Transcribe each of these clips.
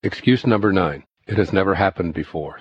Excuse number 9. It has never happened before.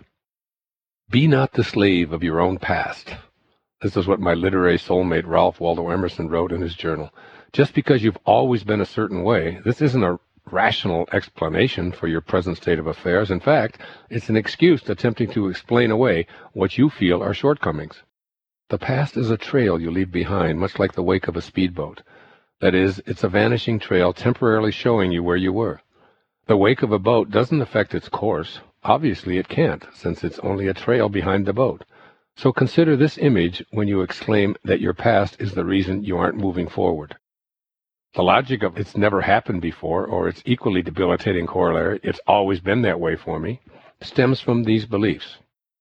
Be not the slave of your own past. This is what my literary soulmate Ralph Waldo Emerson wrote in his journal. Just because you've always been a certain way, this isn't a rational explanation for your present state of affairs. In fact, it's an excuse attempting to explain away what you feel are shortcomings. The past is a trail you leave behind, much like the wake of a speedboat. That is, it's a vanishing trail temporarily showing you where you were. The wake of a boat doesn't affect its course. Obviously it can't, since it's only a trail behind the boat. So consider this image when you exclaim that your past is the reason you aren't moving forward. The logic of "it's never happened before," or its equally debilitating corollary, "it's always been that way for me," stems from these beliefs.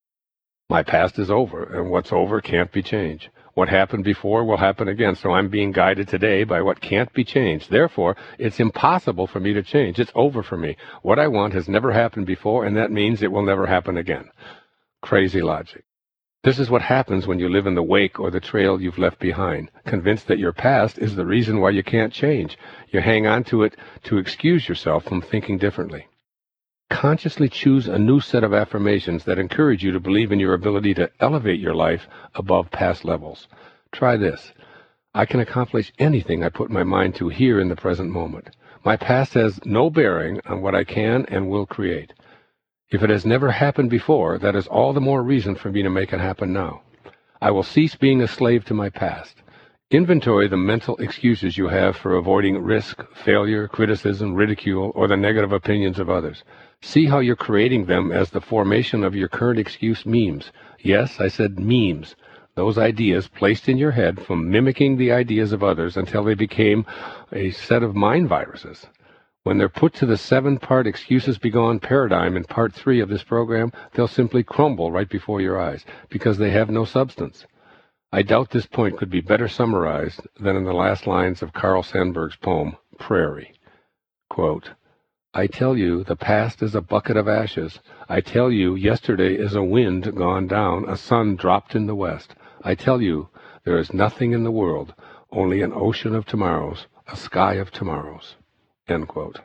My past is over, and what's over can't be changed. What happened before will happen again, so I'm being guided today by what can't be changed. Therefore, it's impossible for me to change. It's over for me. What I want has never happened before, and that means it will never happen again. Crazy logic. This is what happens when you live in the wake or the trail you've left behind, convinced that your past is the reason why you can't change. You hang on to it to excuse yourself from thinking differently. Consciously choose a new set of affirmations that encourage you to believe in your ability to elevate your life above past levels. Try this. I can accomplish anything I put my mind to here in the present moment. My past has no bearing on what I can and will create. If it has never happened before, that is all the more reason for me to make it happen now. I will cease being a slave to my past. Inventory the mental excuses you have for avoiding risk, failure, criticism, ridicule, or the negative opinions of others. See how you're creating them as the formation of your current excuse memes. Yes, I said memes. Those ideas placed in your head from mimicking the ideas of others until they became a set of mind viruses. When they're put to the 7-part excuses be gone paradigm in part 3 of this program, they'll simply crumble right before your eyes because they have no substance. I doubt this point could be better summarized than in the last lines of Carl Sandburg's poem, Prairie. Quote, I tell you the past is a bucket of ashes. I tell you yesterday is a wind gone down, a sun dropped in the west. I tell you there is nothing in the world, only an ocean of tomorrows, a sky of tomorrows. End quote.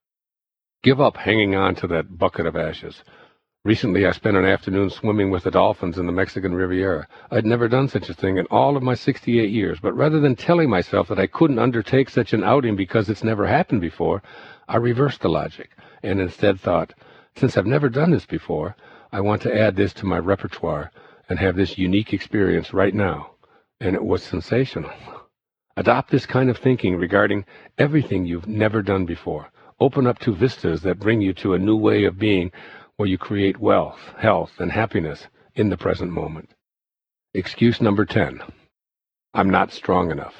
Give up hanging on to that bucket of ashes. Recently, I spent an afternoon swimming with the dolphins in the Mexican Riviera. I'd never done such a thing in all of my 68 years, but rather than telling myself that I couldn't undertake such an outing because it's never happened before, I reversed the logic and instead thought, since I've never done this before, I want to add this to my repertoire and have this unique experience right now. And it was sensational. Adopt this kind of thinking regarding everything you've never done before. Open up to vistas that bring you to a new way of being where you create wealth, health, and happiness in the present moment. Excuse number 10. I'm not strong enough.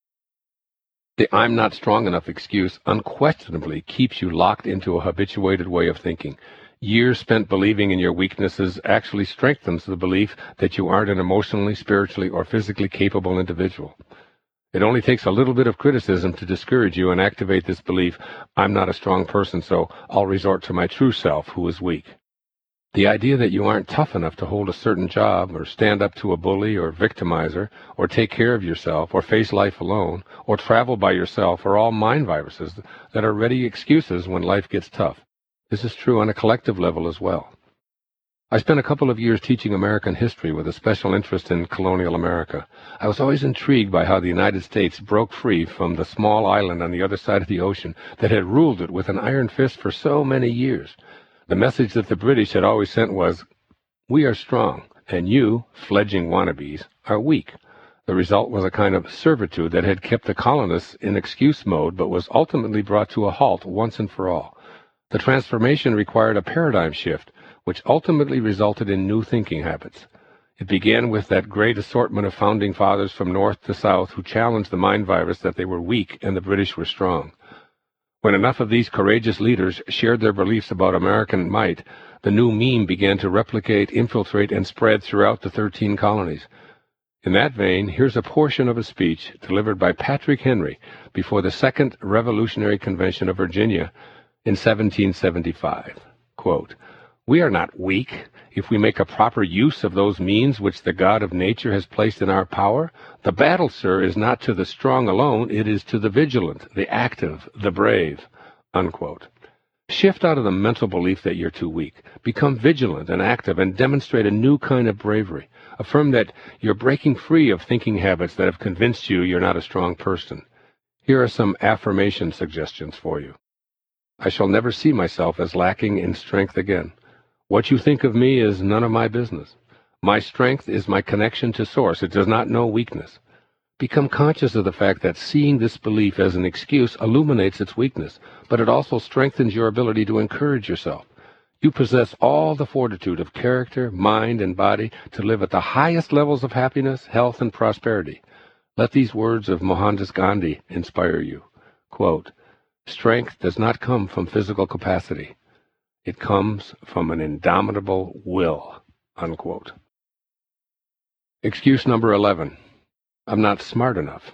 The I'm not strong enough excuse unquestionably keeps you locked into a habituated way of thinking. Years spent believing in your weaknesses actually strengthens the belief that you aren't an emotionally, spiritually, or physically capable individual. It only takes a little bit of criticism to discourage you and activate this belief, I'm not a strong person, so I'll resort to my true self, who is weak. The idea that you aren't tough enough to hold a certain job, or stand up to a bully or victimizer, or take care of yourself, or face life alone, or travel by yourself are all mind viruses that are ready excuses when life gets tough. This is true on a collective level as well. I spent a couple of years teaching American history with a special interest in colonial America. I was always intrigued by how the United States broke free from the small island on the other side of the ocean that had ruled it with an iron fist for so many years. The message that the British had always sent was, we are strong, and you, fledgling wannabes, are weak. The result was a kind of servitude that had kept the colonists in excuse mode but was ultimately brought to a halt once and for all. The transformation required a paradigm shift, which ultimately resulted in new thinking habits. It began with that great assortment of founding fathers from north to south who challenged the mind virus that they were weak and the British were strong. When enough of these courageous leaders shared their beliefs about American might, the new meme began to replicate, infiltrate, and spread throughout the 13 colonies. In that vein, here's a portion of a speech delivered by Patrick Henry before the Second Revolutionary Convention of Virginia in 1775. Quote, we are not weak. If we make a proper use of those means which the God of nature has placed in our power, the battle, sir, is not to the strong alone, it is to the vigilant, the active, the brave. Unquote. Shift out of the mental belief that you're too weak. Become vigilant and active and demonstrate a new kind of bravery. Affirm that you're breaking free of thinking habits that have convinced you you're not a strong person. Here are some affirmation suggestions for you. I shall never see myself as lacking in strength again. What you think of me is none of my business. My strength is my connection to Source. It does not know weakness. Become conscious of the fact that seeing this belief as an excuse illuminates its weakness, but it also strengthens your ability to encourage yourself. You possess all the fortitude of character, mind, and body to live at the highest levels of happiness, health, and prosperity. Let these words of Mohandas Gandhi inspire you. Quote, strength does not come from physical capacity. It comes from an indomitable will. Unquote. Excuse number 11. I'm not smart enough.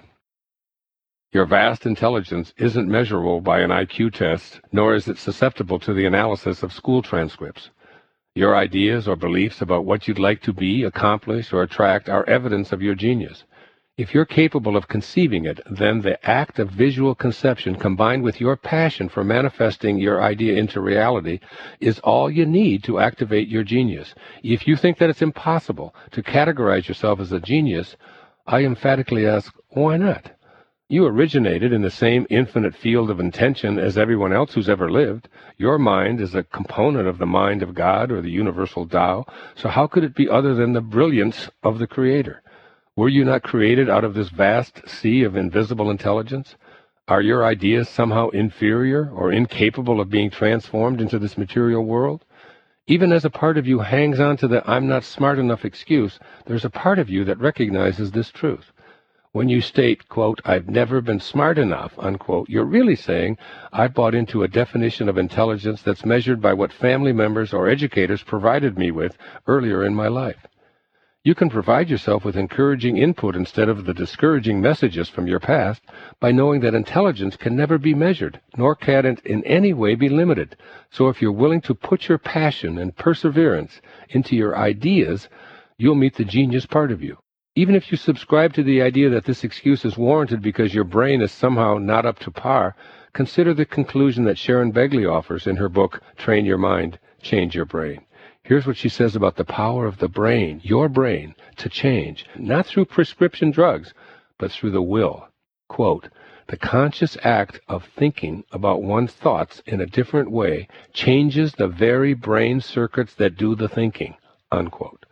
Your vast intelligence isn't measurable by an IQ test, nor is it susceptible to the analysis of school transcripts. Your ideas or beliefs about what you'd like to be, accomplish, or attract are evidence of your genius. If you're capable of conceiving it, then the act of visual conception combined with your passion for manifesting your idea into reality is all you need to activate your genius. If you think that it's impossible to categorize yourself as a genius, I emphatically ask, why not? You originated in the same infinite field of intention as everyone else who's ever lived. Your mind is a component of the mind of God or the universal Tao, so how could it be other than the brilliance of the Creator? Were you not created out of this vast sea of invisible intelligence? Are your ideas somehow inferior or incapable of being transformed into this material world? Even as a part of you hangs on to the I'm not smart enough excuse, there's a part of you that recognizes this truth. When you state, quote, I've never been smart enough, unquote, you're really saying, I've bought into a definition of intelligence that's measured by what family members or educators provided me with earlier in my life. You can provide yourself with encouraging input instead of the discouraging messages from your past by knowing that intelligence can never be measured, nor can it in any way be limited. So if you're willing to put your passion and perseverance into your ideas, you'll meet the genius part of you. Even if you subscribe to the idea that this excuse is warranted because your brain is somehow not up to par, consider the conclusion that Sharon Begley offers in her book, Train Your Mind, Change Your Brain. Here's what she says about the power of the brain, your brain, to change, not through prescription drugs, but through the will. Quote, the conscious act of thinking about one's thoughts in a different way changes the very brain circuits that do the thinking, unquote.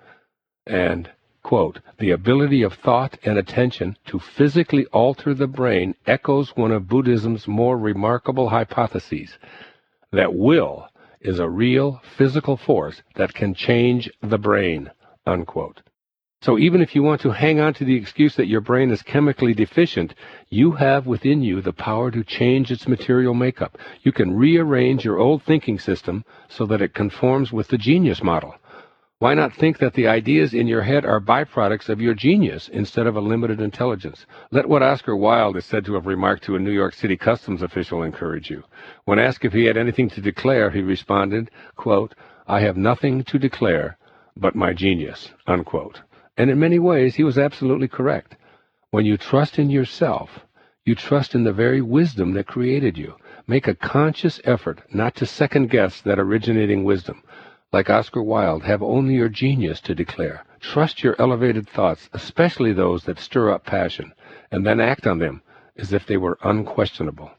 And, quote, the ability of thought and attention to physically alter the brain echoes one of Buddhism's more remarkable hypotheses, that will is a real physical force that can change the brain, unquote. So even if you want to hang on to the excuse that your brain is chemically deficient, you have within you the power to change its material makeup. You can rearrange your old thinking system so that it conforms with the genius model. Why not think that the ideas in your head are byproducts of your genius instead of a limited intelligence? Let what Oscar Wilde is said to have remarked to a New York City customs official encourage you. When asked if he had anything to declare, he responded, quote, I have nothing to declare but my genius, unquote. And in many ways, he was absolutely correct. When you trust in yourself, you trust in the very wisdom that created you. Make a conscious effort not to second-guess that originating wisdom. Like Oscar Wilde, have only your genius to declare. Trust your elevated thoughts, especially those that stir up passion, and then act on them as if they were unquestionable.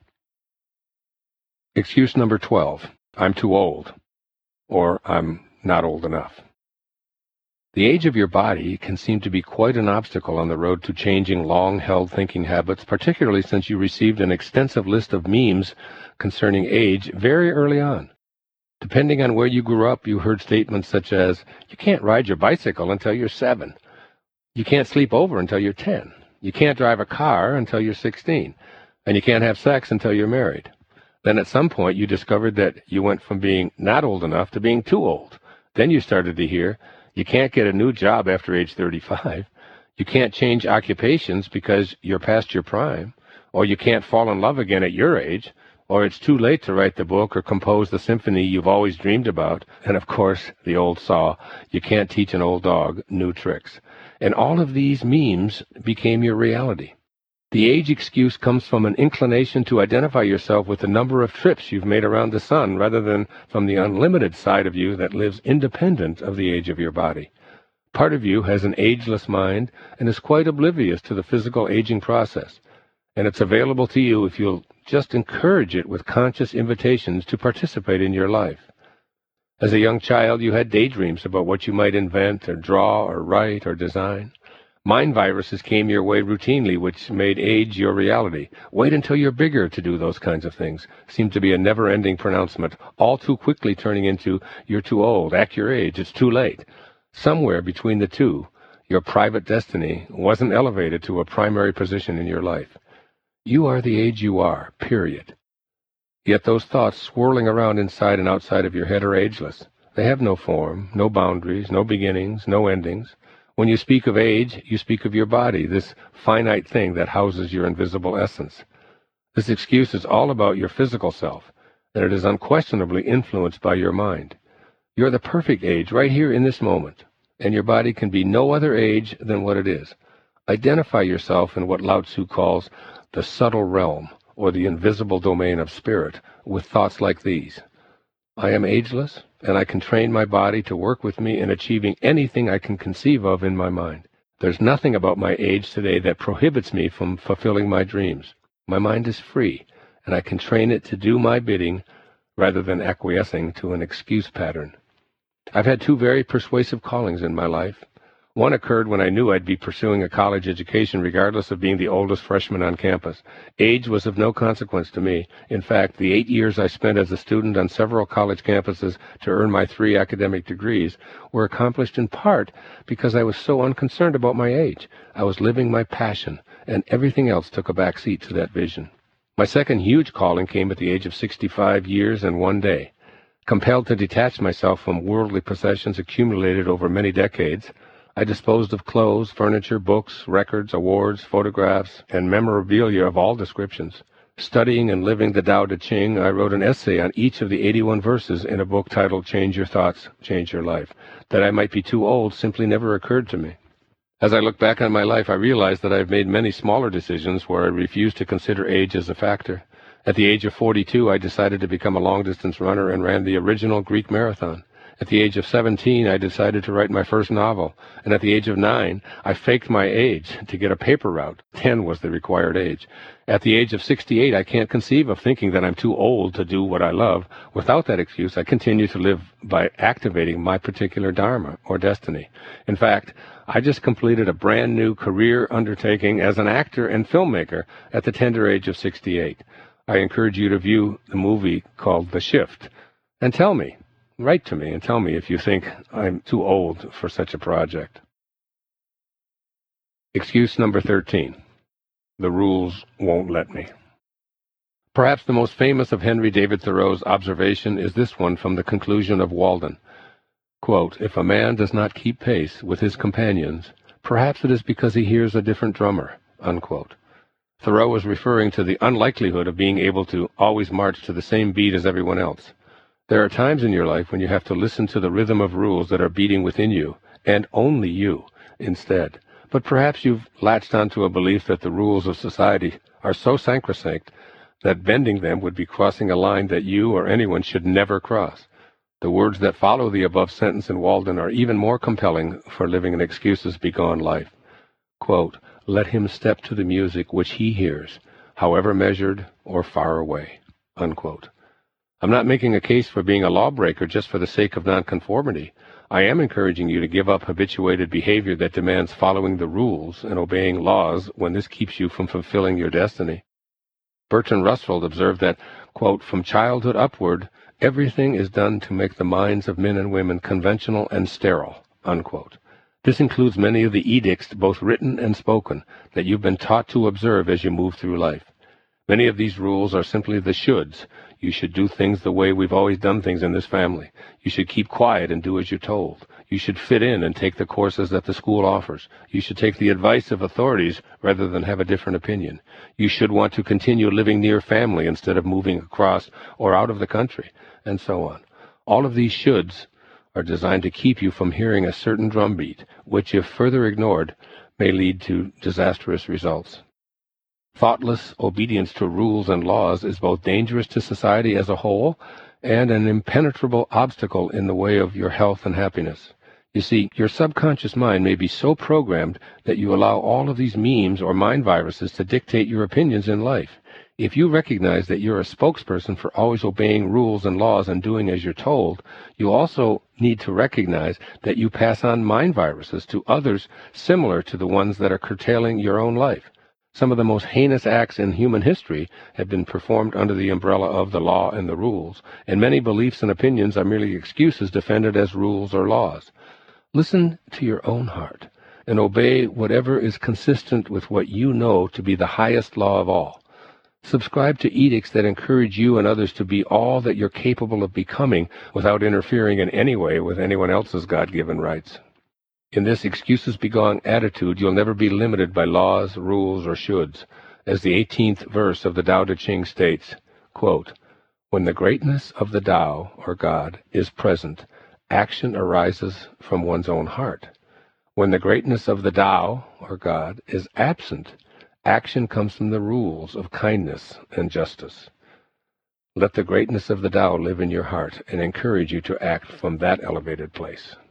Excuse number 12, I'm too old, or I'm not old enough. The age of your body can seem to be quite an obstacle on the road to changing long-held thinking habits, particularly since you received an extensive list of memes concerning age very early on. Depending on where you grew up, you heard statements such as, you can't ride your bicycle until you're 7. You can't sleep over until you're 10. You can't drive a car until you're 16. And you can't have sex until you're married. Then at some point you discovered that you went from being not old enough to being too old. Then you started to hear, you can't get a new job after age 35. You can't change occupations because you're past your prime. Or you can't fall in love again at your age. Or it's too late to write the book or compose the symphony you've always dreamed about. And of course, the old saw, you can't teach an old dog new tricks. And all of these memes became your reality. The age excuse comes from an inclination to identify yourself with the number of trips you've made around the sun rather than from the unlimited side of you that lives independent of the age of your body. Part of you has an ageless mind and is quite oblivious to the physical aging process, and it's available to you if you'll just encourage it with conscious invitations to participate in your life. As a young child, you had daydreams about what you might invent or draw or write or design. Mind viruses came your way routinely, which made age your reality. Wait until you're bigger to do those kinds of things seemed to be a never-ending pronouncement, all too quickly turning into, you're too old, act your age, it's too late. Somewhere between the two, your private destiny wasn't elevated to a primary position in your life. You are the age you are, period. Yet those thoughts swirling around inside and outside of your head are ageless. They have no form, no boundaries, no beginnings, no endings. When you speak of age, you speak of your body, this finite thing that houses your invisible essence. This excuse is all about your physical self, and it is unquestionably influenced by your mind. You're the perfect age right here in this moment, and your body can be no other age than what it is. Identify yourself in what Lao Tzu calls the subtle realm, or the invisible domain of spirit, with thoughts like these. I am ageless, and I can train my body to work with me in achieving anything I can conceive of in my mind. There's nothing about my age today that prohibits me from fulfilling my dreams. My mind is free, and I can train it to do my bidding rather than acquiescing to an excuse pattern. I've had two very persuasive callings in my life. One occurred when I knew I'd be pursuing a college education regardless of being the oldest freshman on campus. Age was of no consequence to me. In fact, the 8 years I spent as a student on several college campuses to earn my 3 academic degrees were accomplished in part because I was so unconcerned about my age. I was living my passion, and everything else took a back seat to that vision. My second huge calling came at the age of 65 years and 1 day. Compelled to detach myself from worldly possessions accumulated over many decades, I disposed of clothes, furniture, books, records, awards, photographs, and memorabilia of all descriptions. Studying and living the Tao Te Ching, I wrote an essay on each of the 81 verses in a book titled Change Your Thoughts, Change Your Life. That I might be too old simply never occurred to me. As I look back on my life, I realize that I've made many smaller decisions where I refused to consider age as a factor. At the age of 42, I decided to become a long-distance runner and ran the original Greek marathon. At the age of 17, I decided to write my first novel, and at the age of 9, I faked my age to get a paper route. 10 was the required age. At the age of 68, I can't conceive of thinking that I'm too old to do what I love. Without that excuse, I continue to live by activating my particular dharma, or destiny. In fact, I just completed a brand new career undertaking as an actor and filmmaker at the tender age of 68. I encourage you to view the movie called The Shift, and tell me, write to me and tell me if you think I'm too old for such a project. Excuse number 13. The rules won't let me. Perhaps the most famous of Henry David Thoreau's observation is this one from the conclusion of Walden. Quote, if a man does not keep pace with his companions, perhaps it is because he hears a different drummer. Unquote. Thoreau was referring to the unlikelihood of being able to always march to the same beat as everyone else. There are times in your life when you have to listen to the rhythm of rules that are beating within you, and only you, instead. But perhaps you've latched onto a belief that the rules of society are so sacrosanct that bending them would be crossing a line that you or anyone should never cross. The words that follow the above sentence in Walden are even more compelling for living an excuses-begone life. Quote, let him step to the music which he hears, however measured or far away. Unquote. I'm not making a case for being a lawbreaker just for the sake of nonconformity. I am encouraging you to give up habituated behavior that demands following the rules and obeying laws when this keeps you from fulfilling your destiny. Bertrand Russell observed that, quote, from childhood upward, everything is done to make the minds of men and women conventional and sterile. Unquote. This includes many of the edicts, both written and spoken, that you've been taught to observe as you move through life. Many of these rules are simply the shoulds. You should do things the way we've always done things in this family. You should keep quiet and do as you're told. You should fit in and take the courses that the school offers. You should take the advice of authorities rather than have a different opinion. You should want to continue living near family instead of moving across or out of the country, and so on. All of these shoulds are designed to keep you from hearing a certain drumbeat, which, if further ignored, may lead to disastrous results. Thoughtless obedience to rules and laws is both dangerous to society as a whole and an impenetrable obstacle in the way of your health and happiness. You see, your subconscious mind may be so programmed that you allow all of these memes or mind viruses to dictate your opinions in life. If you recognize that you're a spokesperson for always obeying rules and laws and doing as you're told, you also need to recognize that you pass on mind viruses to others similar to the ones that are curtailing your own life. Some of the most heinous acts in human history have been performed under the umbrella of the law and the rules, and many beliefs and opinions are merely excuses defended as rules or laws. Listen to your own heart and obey whatever is consistent with what you know to be the highest law of all. Subscribe to edicts that encourage you and others to be all that you're capable of becoming without interfering in any way with anyone else's God-given rights. In this excuses-begone attitude, you'll never be limited by laws, rules, or shoulds. As the 18th verse of the Tao Te Ching states, quote, "When the greatness of the Tao, or God, is present, action arises from one's own heart. When the greatness of the Tao, or God, is absent, action comes from the rules of kindness and justice." Let the greatness of the Tao live in your heart and encourage you to act from that elevated place.